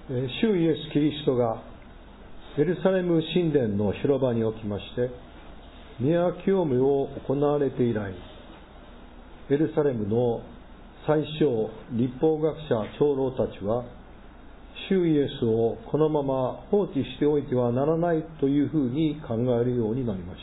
主イエス・キリストがエルサレム神殿の広場におきまして宮清めを行われて以来、エルサレムの最小律法学者長老たちは主イエスをこのまま放置しておいてはならないというふうに考えるようになりました。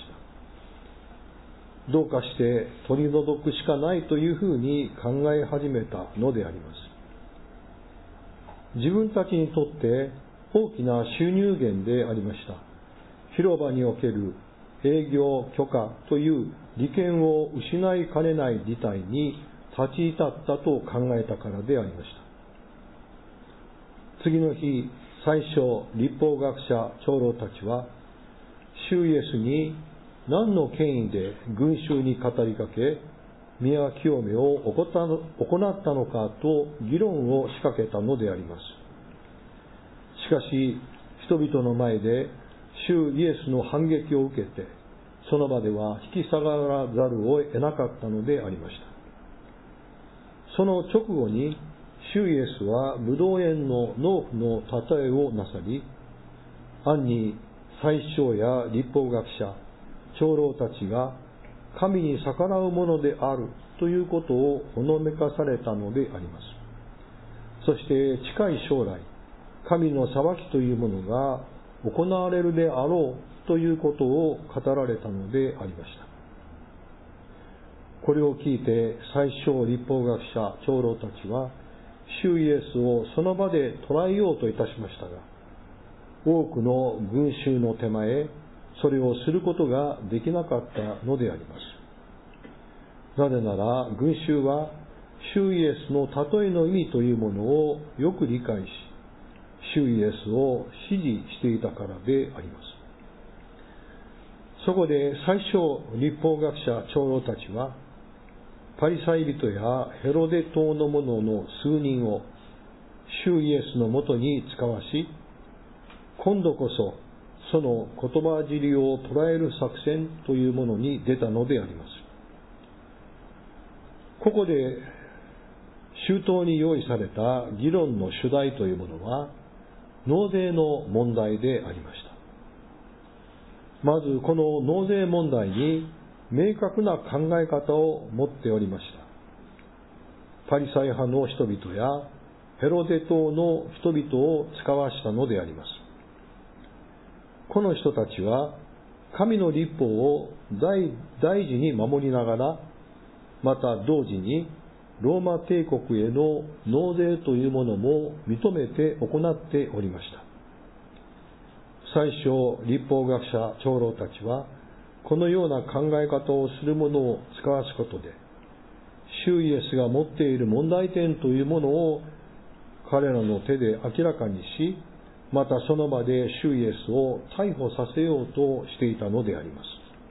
どうかして取り除くしかないというふうに考え始めたのであります。自分たちにとって大きな収入源でありました。広場における営業許可という利権を失いかねない事態に立ち至ったと考えたからでありました。次の日、最初律法学者長老たちは主イエスに何の権威で群衆に語りかけ宮清めを行ったのかと議論を仕掛けたのであります。しかし人々の前で主イエスの反撃を受けてその場では引き下がらざるを得なかったのでありました。その直後に主イエスはブドウ園の農夫の例えをなさり、暗に祭司や律法学者長老たちが神に逆らうものであるということをほのめかされたのであります。そして近い将来、神の裁きというものが行われるであろうということを語られたのでありました。これを聞いて最小律法学者長老たちは主イエスをその場で捕らえようといたしましたが、多くの群衆の手前それをすることができなかったのであります。なぜなら群衆は主イエスの例えの意味というものをよく理解し、主イエスを支持していたからであります。そこで最初律法学者長老たちはパリサイ人やヘロデ党の者の数人を主イエスのもとに使わし、今度こそその言葉尻を捉える作戦というものに出たのであります。ここで周到に用意された議論の主題というものは納税の問題でありました。まずこの納税問題に明確な考え方を持っておりました。パリサイ派の人々やヘロデ党の人々を使わしたのであります。この人たちは神の律法を大事に守りながら、また同時にローマ帝国への納税というものも認めて行っておりました。最初律法学者長老たちはこのような考え方をする者を使わすことで主イエスが持っている問題点というものを彼らの手で明らかにし、またその場で主イエスを逮捕させようとしていたのであります。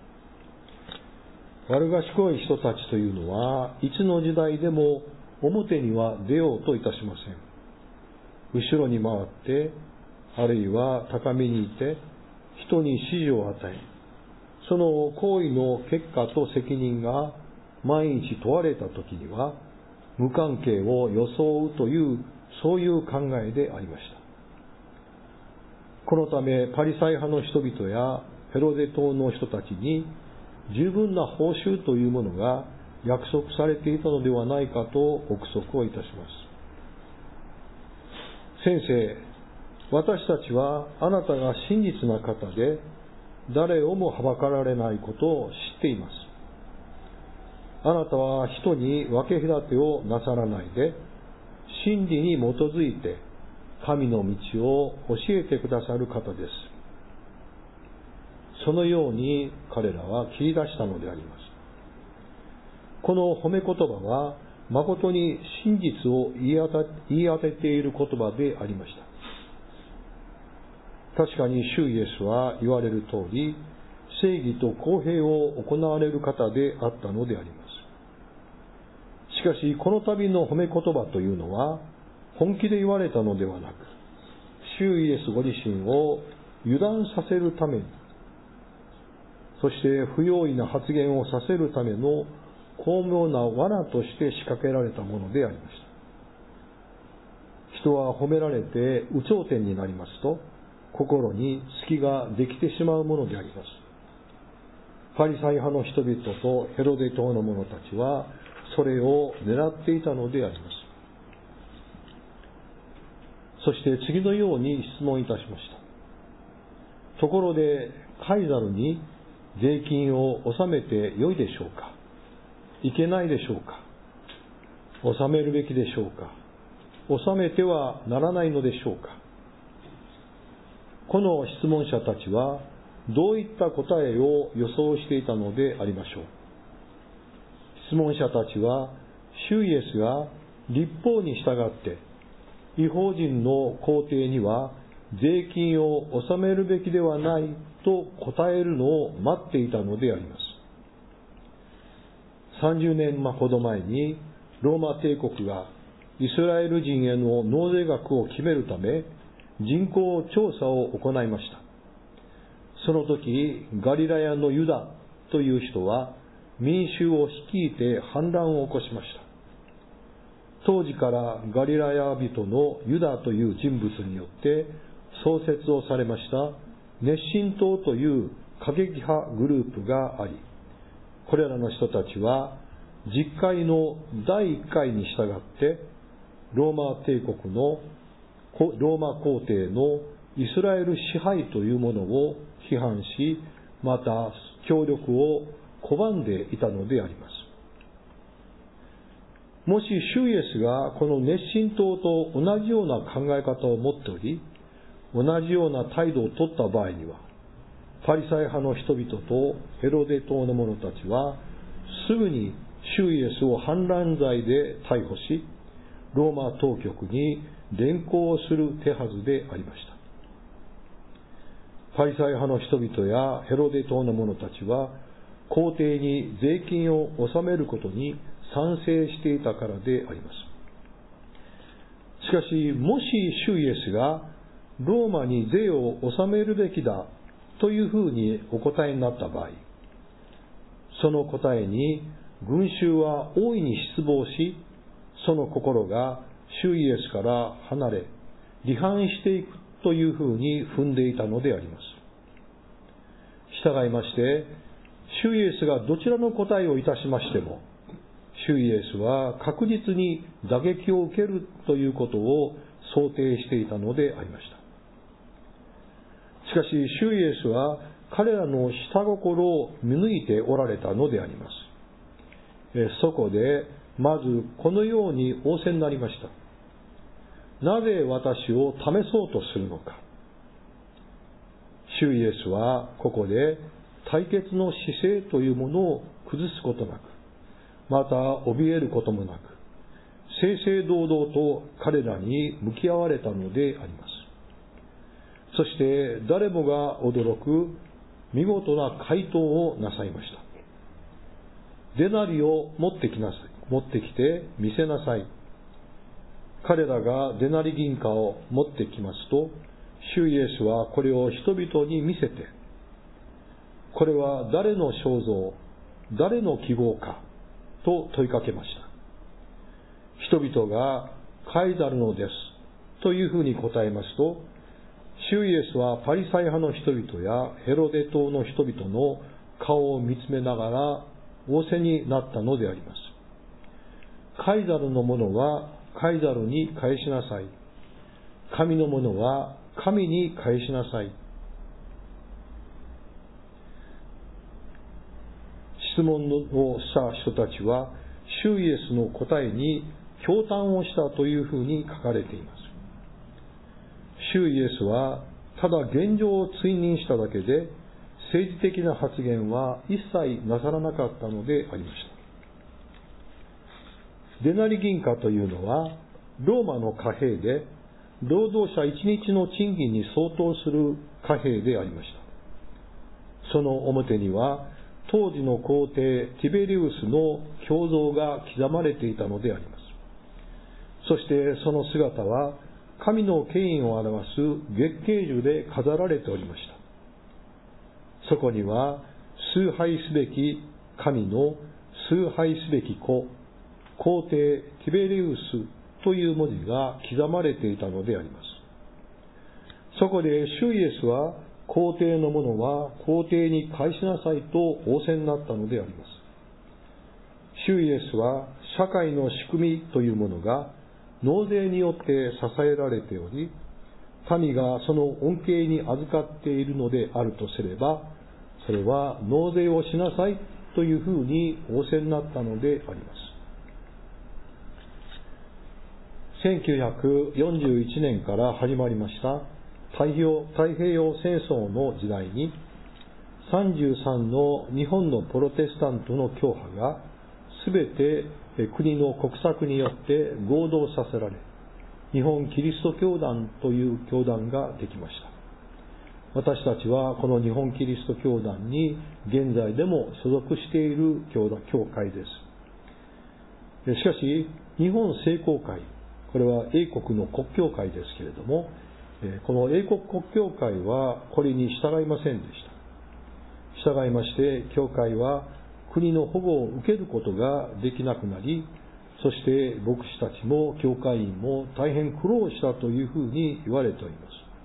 悪賢い人たちというのはいつの時代でも表には出ようといたしません。後ろに回ってあるいは高みにいて人に指示を与え、その行為の結果と責任が万一問われた時には無関係を装うというそういう考えでありました。このためパリサイ派の人々やヘロデ党の人たちに十分な報酬というものが約束されていたのではないかと憶測をいたします。先生、私たちはあなたが真実な方で誰をもはばかられないことを知っています。あなたは人に分け隔てをなさらないで真理に基づいて神の道を教えてくださる方です。そのように彼らは切り出したのであります。この褒め言葉は誠に真実を言い当てている言葉でありました。確かに主イエスは言われる通り正義と公平を行われる方であったのであります。しかしこの度の褒め言葉というのは本気で言われたのではなく、主イエスご自身を油断させるために、そして不用意な発言をさせるための巧妙な罠として仕掛けられたものでありました。 人は褒められて有頂天になりますと、心に隙ができてしまうものであります。パリサイ派の人々とヘロデ島の者たちはそれを狙っていたのであります。そして次のように質問いたしました。ところでカイザルに税金を納めてよいでしょうか、いけないでしょうか、納めるべきでしょうか、納めてはならないのでしょうか。この質問者たちはどういった答えを予想していたのでありましょう。質問者たちは、主イエスが律法に従って異邦人の皇帝には税金を納めるべきではないと答えるのを待っていたのであります。30年ほど前にローマ帝国がイスラエル人への納税額を決めるため人口調査を行いました。その時、ガリラヤのユダという人は民衆を率いて反乱を起こしました。当時からガリラヤ人のユダという人物によって創設をされました熱心党という過激派グループがあり、これらの人たちは実会の第1回に従ってローマ皇帝のイスラエル支配というものを批判し、また協力を拒んでいたのであります。もし主イエスがこの熱心党と同じような考え方を持っており、同じような態度を取った場合には、パリサイ派の人々とヘロデ党の者たちはすぐに主イエスを反乱罪で逮捕し、ローマ当局に連行する手はずでありました。パリサイ派の人々やヘロデ党の者たちは皇帝に税金を納めることに賛成していたからであります。しかし、もし主イエスがローマに税を納めるべきだというふうにお答えになった場合、その答えに群衆は大いに失望し、その心が主イエスから離れ、離反していくというふうに踏んでいたのであります。従いまして、主イエスがどちらの答えをいたしましても、主イエスは確実に打撃を受けるということを想定していたのでありました。しかし、主イエスは彼らの下心を見抜いておられたのであります。そこで、まずこのように仰せになりました。なぜ私を試そうとするのか。主イエスはここで対決の姿勢というものを崩すことなく、また怯えることもなく、正々堂々と彼らに向き合われたのであります。そして誰もが驚く見事な回答をなさいました。デナリを持ってきて見せなさい。彼らがデナリ銀貨を持ってきますと、主イエスはこれを人々に見せて、これは誰の肖像、誰の記号かと問いかけました。人々がカイザルのですというふうに答えますと、主イエスはパリサイ派の人々やヘロデ党の人々の顔を見つめながら仰せになったのであります。カイザルのものはカイザルに返しなさい。神のものは神に返しなさい。質問をした人たちは、主イエスの答えに驚嘆をしたというふうに書かれています。主イエスはただ現状を追認しただけで、政治的な発言は一切なさらなかったのでありました。デナリ銀貨というのは、ローマの貨幣で、労働者一日の賃金に相当する貨幣でありました。その表には、当時の皇帝ティベリウスの胸像が刻まれていたのであります。そしてその姿は神の権威を表す月桂樹で飾られておりました。そこには崇拝すべき神の崇拝すべき子、皇帝ティベリウスという文字が刻まれていたのであります。そこで主イエスは、皇帝の者は皇帝に返しなさいと仰せになったのであります。主イエスは社会の仕組みというものが納税によって支えられており、民がその恩恵に預かっているのであるとすれば、それは納税をしなさいというふうに仰せになったのであります。1941年から始まりました太平洋戦争の時代に、33の日本のプロテスタントの教派が全て国の国策によって合同させられ、日本キリスト教団という教団ができました。私たちはこの日本キリスト教団に現在でも所属している教会です。しかし、日本聖公会、これは英国の国教会ですけれども、この英国国教会はこれに従いませんでした。従いまして、教会は国の保護を受けることができなくなり、そして牧師たちも教会員も大変苦労したというふうに言われております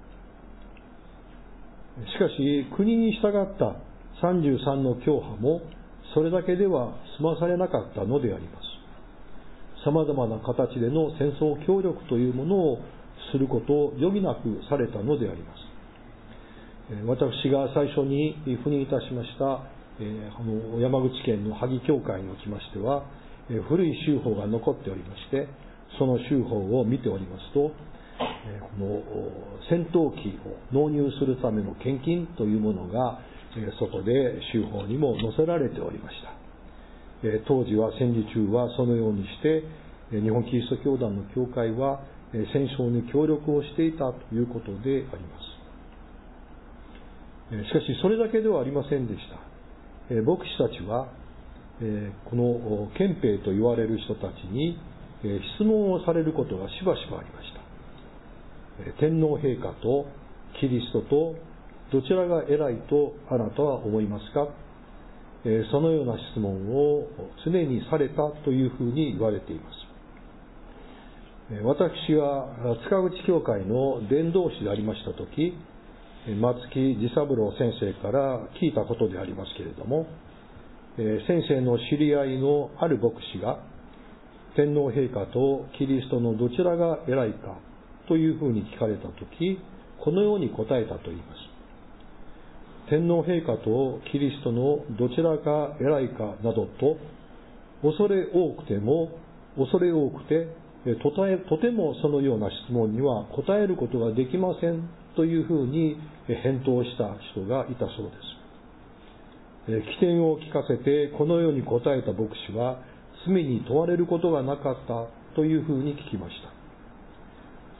。しかし、国に従った33の教派もそれだけでは済まされなかったのであります。様々な形での戦争協力というものをすることを余儀なくされたのであります。私が最初に赴任いたしました山口県の萩教会におきましては、古い州法が残っておりまして、その州法を見ておりますと、この戦闘機を納入するための献金というものがそこで州法にも載せられておりました。当時は戦時中はそのようにして日本キリスト教団の教会は戦争に協力をしていたということであります。しかしそれだけではありませんでした。牧師たちはこの憲兵と言われる人たちに質問をされることがしばしばありました。天皇陛下とキリストとどちらが偉いとあなたは思いますか？そのような質問を常にされたというふうに言われています。私は塚口教会の伝道師でありましたとき、松木治三郎先生から聞いたことでありますけれども、先生の知り合いのある牧師が天皇陛下とキリストのどちらが偉いかというふうに聞かれたとき、このように答えたと言います。天皇陛下とキリストのどちらが偉いかなどと恐れ多くてとてもそのような質問には答えることができませんというふうに返答した人がいたそうです。起点を聞かせてこのように答えた牧師は罪に問われることがなかったというふうに聞きました。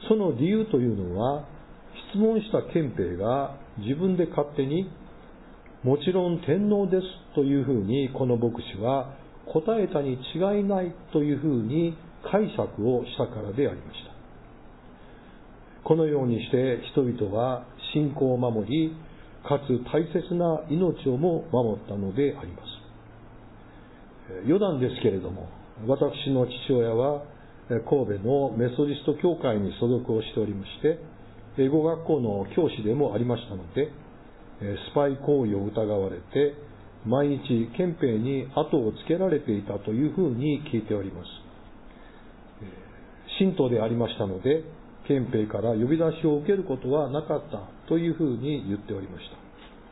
その理由というのは、質問した憲兵が自分で勝手にもちろん天皇ですというふうにこの牧師は答えたに違いないというふうに解釈をしたからでありました。このようにして人々は信仰を守り、かつ大切な命をも守ったのであります。余談ですけれども、私の父親は神戸のメソジスト教会に所属をしておりまして、英語学校の教師でもありましたので、スパイ行為を疑われて毎日憲兵に後をつけられていたというふうに聞いております。信徒でありましたので、憲兵から呼び出しを受けることはなかったというふうに言っておりました。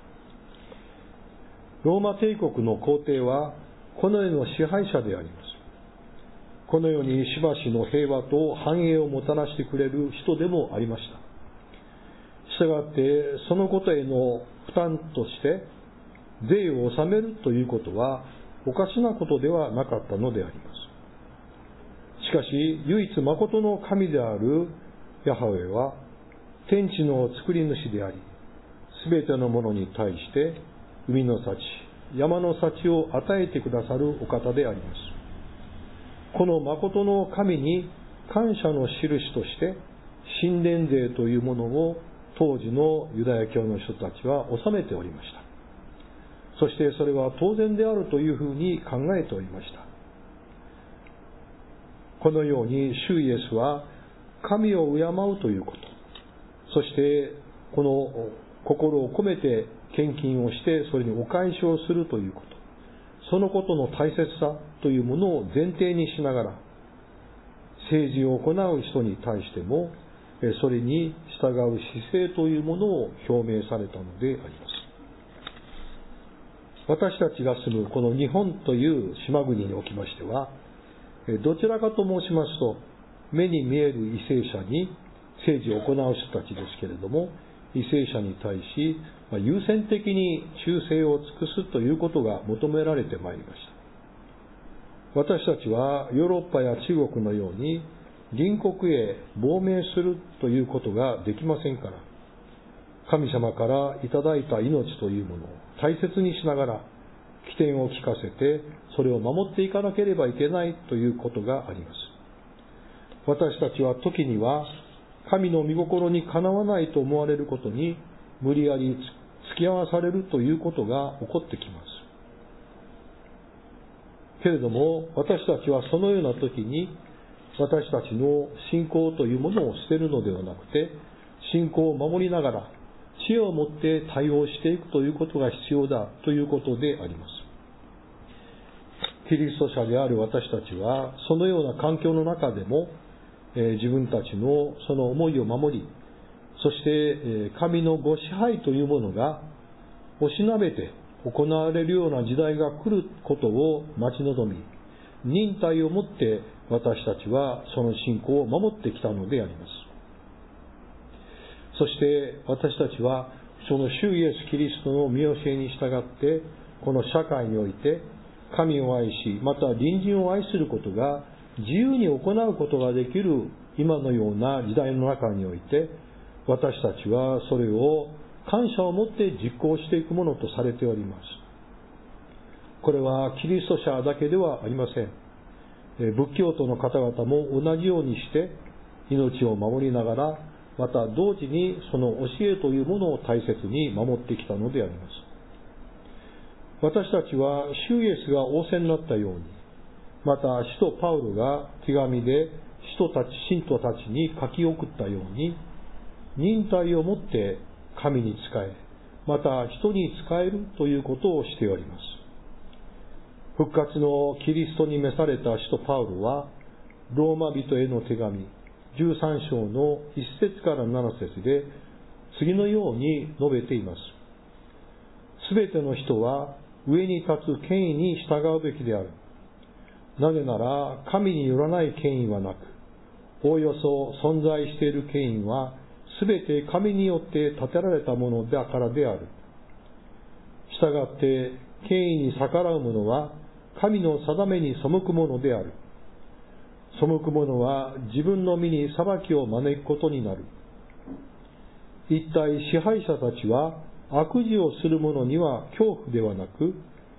ローマ帝国の皇帝はこの世の支配者であります。この世にしばしの平和と繁栄をもたらしてくれる人でもありました。したがってそのことへの負担として税を納めるということはおかしなことではなかったのであります。しかし唯一誠の神であるヤハウェは天地の作り主であり、すべてのものに対して海の幸、山の幸を与えてくださるお方であります。この誠の神に感謝の印として神殿税というものを当時のユダヤ教の人たちは納めておりました。そしてそれは当然であるというふうに考えておりました。 このように主イエスは神を敬うということ、そしてこの心を込めて献金をしてそれにお返しをするということ、そのことの大切さというものを前提にしながら、政治を行う人に対してもそれに従う姿勢というものを表明されたのであります。私たちが住むこの日本という島国におきましては、どちらかと申しますと、目に見える為政者に政治を行う人たちですけれども、為政者に対し優先的に忠誠を尽くすということが求められてまいりました。私たちはヨーロッパや中国のように隣国へ亡命するということができませんから、神様からいただいた命というものを大切にしながら起点を聞かせてそれを守っていかなければいけないということがあります。私たちは時には神の御心にかなわないと思われることに無理やり付き合わされるということが起こってきます。けれども私たちはそのような時に私たちの信仰というものを捨てるのではなくて、信仰を守りながら知恵を持って対応していくということが必要だということであります。キリスト者である私たちはそのような環境の中でも自分たちのその思いを守り、そして神のご支配というものがおしなべて行われるような時代が来ることを待ち望み、忍耐をもって私たちはその信仰を守ってきたのであります。そして私たちはその主イエス・キリストの見教えに従ってこの社会において神を愛し、また隣人を愛することが自由に行うことができる今のような時代の中において、私たちはそれを感謝を持って実行していくものとされております。これはキリスト者だけではありません。仏教徒の方々も同じようにして命を守りながら、また同時にその教えというものを大切に守ってきたのであります。私たちは主イエスが仰せになったように、また使徒パウロが手紙で信徒たちに書き送ったように、忍耐をもって神に仕え、また人に仕えるということをしております。復活のキリストに召された使徒パウロは、ローマ人への手紙13章の1節から7節で次のように述べています。すべての人は上に立つ権威に従うべきである。なぜなら神によらない権威はなく、おおよそ存在している権威はすべて神によって立てられたものだからである。したがって権威に逆らう者は神の定めに背くものである。背く者は自分の身に裁きを招くことになる。一体支配者たちは悪事をする者には恐怖ではなく、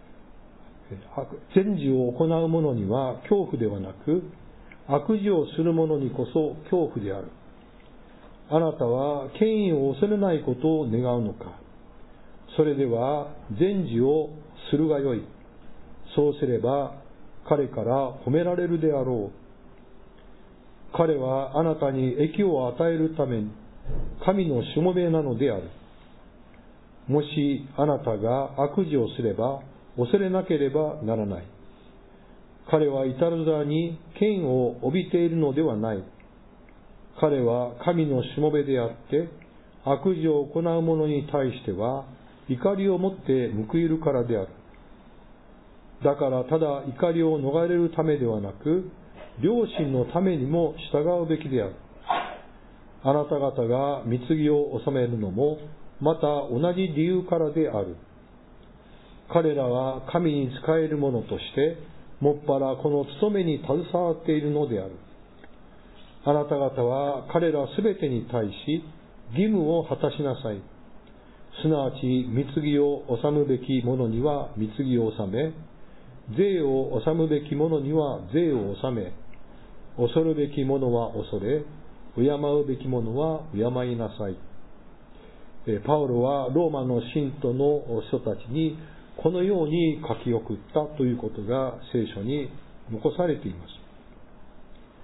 善事を行う者には恐怖ではなく、悪事をする者にこそ恐怖である。あなたは権威を恐れないことを願うのか。それでは善事をするがよい。そうすれば彼から褒められるであろう。彼はあなたに益を与えるために神のしもべなのである。もしあなたが悪事をすれば恐れなければならない。彼はいたずらに権を帯びているのではない。彼は神のしもべであって、悪事を行う者に対しては怒りを持って報いるからである。だからただ怒りを逃れるためではなく、良心のためにも従うべきである。あなた方が貢ぎを納めるのもまた同じ理由からである。彼らは神に仕える者としてもっぱらこの務めに携わっているのである。あなた方は彼らすべてに対し義務を果たしなさい。すなわち貢ぎを納むべき者には貢ぎを納め、税を納むべき者には税を納め、恐るべき者は恐れ、敬うべき者は敬いなさい。パウロはローマの信徒の人たちにこのように書き送ったということが聖書に残されています。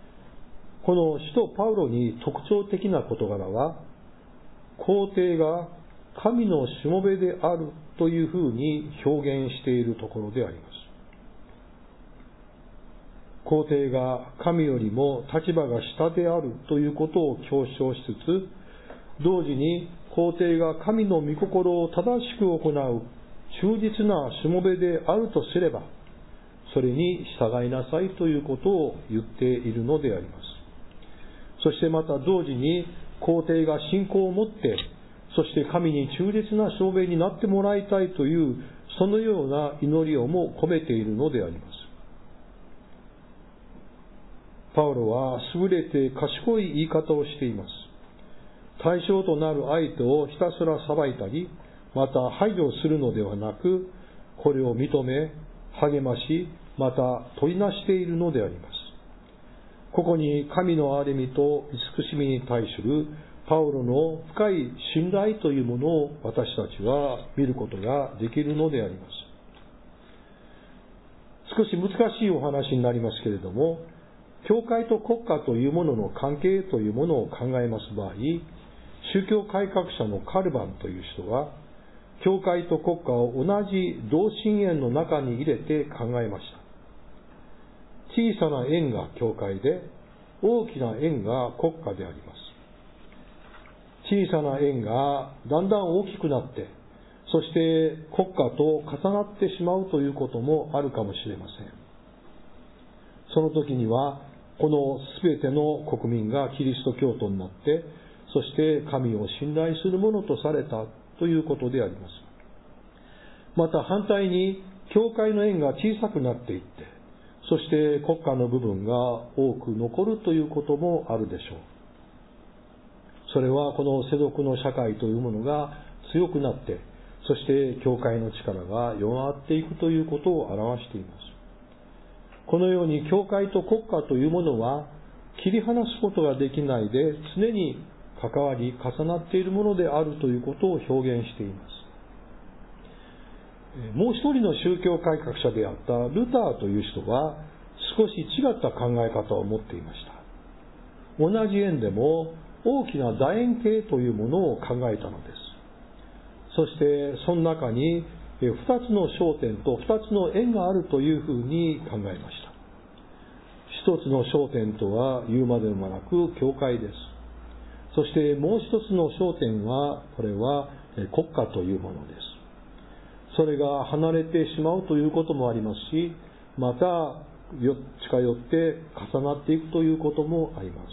この使徒パウロに特徴的な事柄は、皇帝が神のしもべであるというふうに表現しているところであります。皇帝が神よりも立場が下であるということを強調しつつ、同時に皇帝が神の御心を正しく行う忠実なしもべであるとすれば、それに従いなさいということを言っているのであります。そしてまた同時に皇帝が信仰を持って、そして神に忠実なしもべになってもらいたいという、そのような祈りをも込めているのであります。パウロは優れて賢い言い方をしています。対象となる相手をひたすら裁いたり、また排除するのではなく、これを認め、励まし、また取りなしているのであります。ここに神の憐れみと慈しみに対するパウロの深い信頼というものを私たちは見ることができるのであります。少し難しいお話になりますけれども、教会と国家というものの関係というものを考えます場合、宗教改革者のカルバンという人は、教会と国家を同じ同心円の中に入れて考えました。小さな円が教会で、大きな円が国家であります。小さな円がだんだん大きくなって、そして国家と重なってしまうということもあるかもしれません。その時には、このすべての国民がキリスト教徒になって、そして神を信頼するものとされたということであります。また反対に、教会の円が小さくなっていって、そして国家の部分が多く残るということもあるでしょう。それはこの世俗の社会というものが強くなって、そして教会の力が弱っていくということを表しています。このように教会と国家というものは切り離すことができないで常に関わり重なっているものであるということを表現しています。もう一人の宗教改革者であったルターという人は少し違った考え方を持っていました。同じ円でも大きな楕円形というものを考えたのです。そしてその中に2つの焦点と2つの円があるというふうに考えました。一つの焦点とは言うまでもなく教会です。そしてもう一つの焦点は、これは国家というものです。それが離れてしまうということもありますし、また近寄って重なっていくということもあります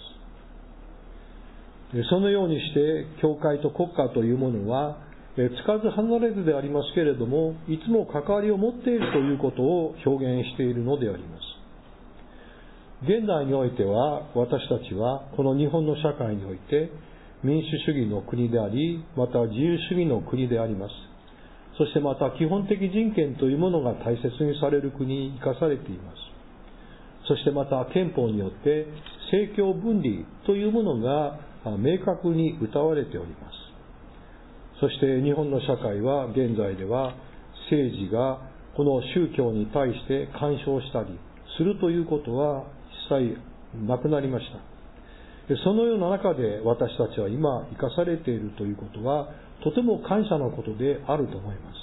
。そのようにして教会と国家というものはつかず離れずでありますけれども、いつも関わりを持っているということを表現しているのであります。現代においては、私たちはこの日本の社会において民主主義の国であり、また自由主義の国であります。そしてまた基本的人権というものが大切にされる国に生かされています。そしてまた憲法によって政教分離というものが明確に謳われております。そして日本の社会は現在では政治がこの宗教に対して干渉したりするということは一切なくなりました。そのような中で私たちは今生かされているということはとても感謝のことであると思います。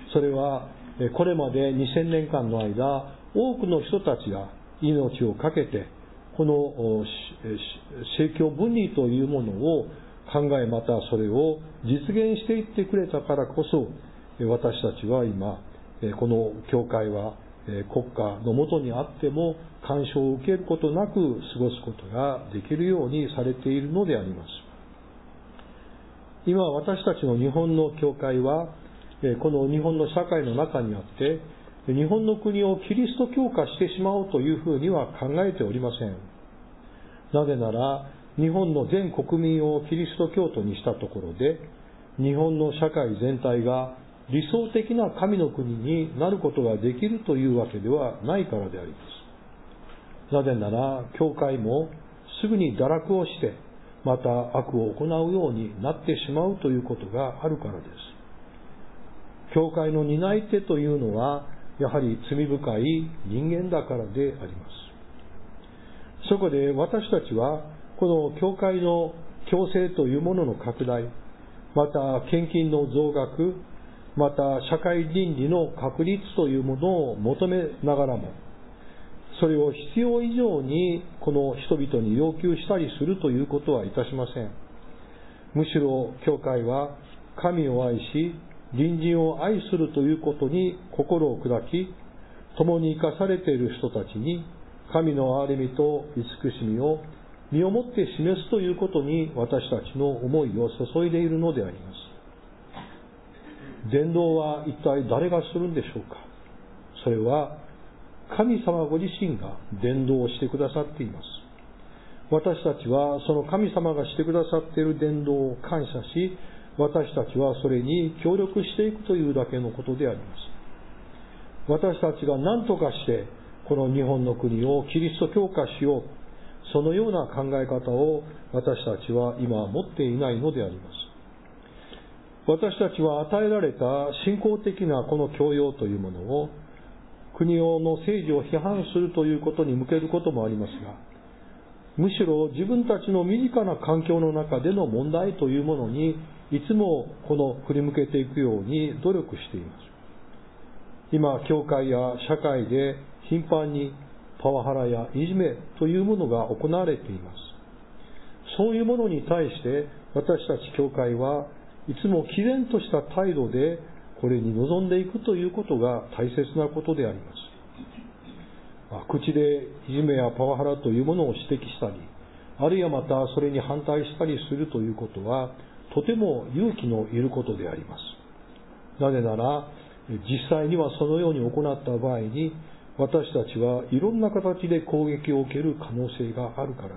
それはこれまで2000年間の間、多くの人たちが命を懸けてこの政教分離というものを考え、またそれを実現していってくれたからこそ、私たちは今この教会は国家の下にあっても干渉を受けることなく過ごすことができるようにされているのであります。今私たちの日本の教会はこの日本の社会の中にあって日本の国をキリスト教化してしまおうというふうには考えておりません。なぜなら日本の全国民をキリスト教徒にしたところで日本の社会全体が理想的な神の国になることができるというわけではないからであります。なぜなら教会もすぐに堕落をしてまた悪を行うようになってしまうということがあるからです。教会の担い手というのはやはり罪深い人間だからであります。 そこで私たちはこの教会の強制というものの拡大、また献金の増額、また社会倫理の確立というものを求めながらも、それを必要以上にこの人々に要求したりするということはいたしません。むしろ教会は神を愛し、隣人を愛するということに心を砕き、共に生かされている人たちに神の憐れみと慈しみを身をもって示すということに私たちの思いを注いでいるのであります。伝道は一体誰がするんでしょうか。それは神様ご自身が伝道をしてくださっています。私たちはその神様がしてくださっている伝道を感謝し、私たちはそれに協力していくというだけのことであります。私たちが何とかしてこの日本の国をキリスト教化しよう、そのような考え方を私たちは今持っていないのであります。私たちは与えられた信仰的なこの教養というものを国の政治を批判するということに向けることもありますが、むしろ自分たちの身近な環境の中での問題というものにいつもこの振り向けていくように努力しています。今、教会や社会で頻繁にパワハラやいじめというものが行われています。そういうものに対して私たち教会はいつも毅然とした態度でこれに臨んでいくということが大切なことであります。口でいじめやパワハラというものを指摘したり、あるいはまたそれに反対したりするということはとても勇気のいることであります。なぜなら実際にはそのように行った場合に私たちはいろんな形で攻撃を受ける可能性があるからです。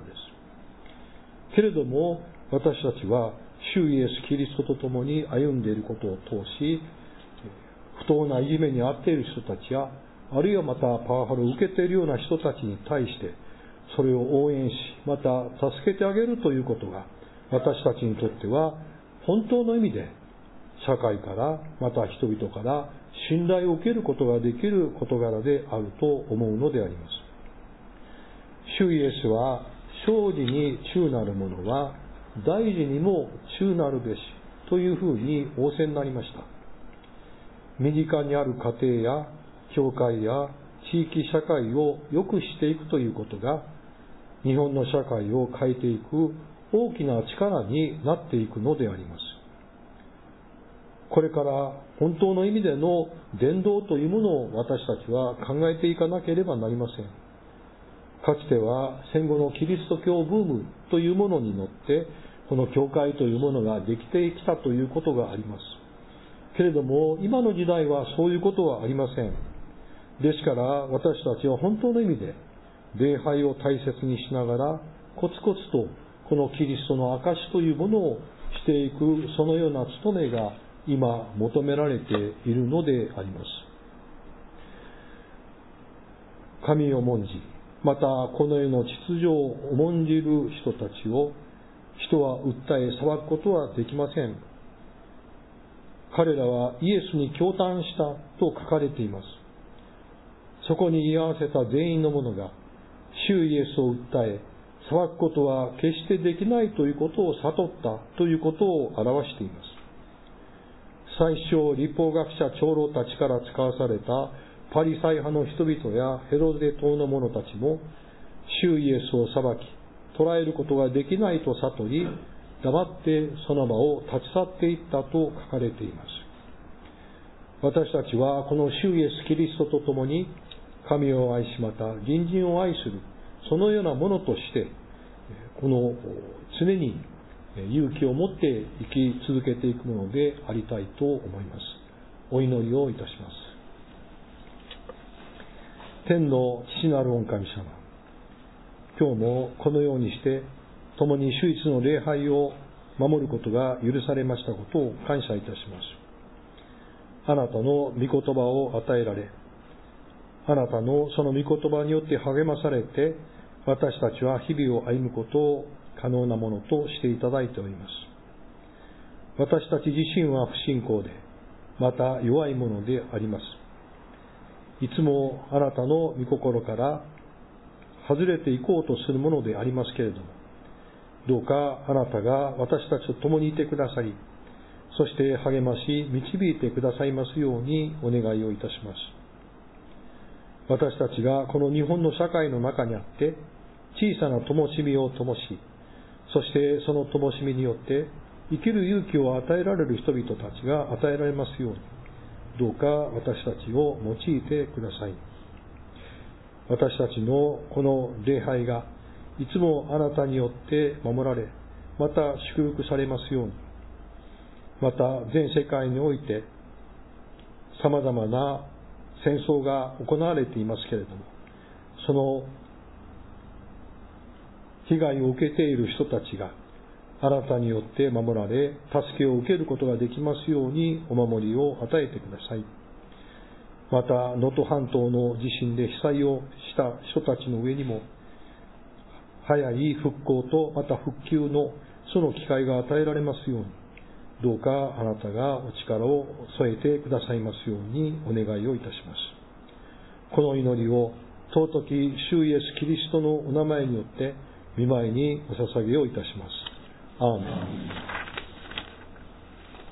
けれども私たちは主イエス・キリストと共に歩んでいることを通し、不当ないじめに遭っている人たちや、あるいはまたパワハラを受けているような人たちに対してそれを応援し、また助けてあげるということが私たちにとっては本当の意味で社会からまた人々から信頼を受けることができる事柄であると思うのであります。主イエスは生じに忠なる者は大事にも忠なるべしというふうに仰せになりました。身近にある家庭や教会や地域社会を良くしていくということが日本の社会を変えていく大きな力になっていくのであります。これから本当の意味での伝道というものを私たちは考えていかなければなりません。かつては戦後のキリスト教ブームというものに乗ってこの教会というものができてきたということがあります。けれども今の時代はそういうことはありません。ですから私たちは本当の意味で礼拝を大切にしながらコツコツとこのキリストの証というものをしていく、そのような務めが今求められているのであります。神を重んじ、またこの世の秩序を重んじる人たちを人は訴え裁くことはできません。彼らはイエスに驚嘆したと書かれています。そこに居合わせた全員の者が主イエスを訴え裁くことは決してできないということを悟ったということを表しています。最初律法学者長老たちから使わされたパリサイ派の人々やヘロデ島の者たちも主イエスを裁き捕らえることができないと悟り、黙ってその場を立ち去っていったと書かれています。私たちはこの主イエスキリストと共に神を愛し、また隣人を愛する、そのようなものとしてこの常に勇気を持って生き続けていくものでありたいと思います。お祈りをいたします。天の父なる御神様、今日もこのようにして共に主一の礼拝を守ることが許されましたことを感謝いたします。あなたの御言葉を与えられ、あなたのその御言葉によって励まされて、私たちは日々を歩むことを可能なものとしていただいております。私たち自身は不信仰で、また弱いものであります。いつもあなたの御心から外れていこうとするものでありますけれども、どうかあなたが私たちと共にいてくださり、そして励まし導いてくださいますようにお願いをいたします。私たちがこの日本の社会の中にあって小さな灯火を灯し、そしてその灯火によって生きる勇気を与えられる人々たちが与えられますように、どうか私たちを用いてください。私たちのこの礼拝がいつもあなたによって守られ、また祝福されますように、また全世界において様々な戦争が行われていますけれども、その被害を受けている人たちがあなたによって守られ、助けを受けることができますようにお守りを与えてください。また能登半島の地震で被災をした人たちの上にも早い復興とまた復旧のその機会が与えられますように、どうかあなたがお力を添えてくださいますようにお願いをいたします。この祈りを尊き主イエスキリストのお名前によって御前にお捧げをいたします。アーメン。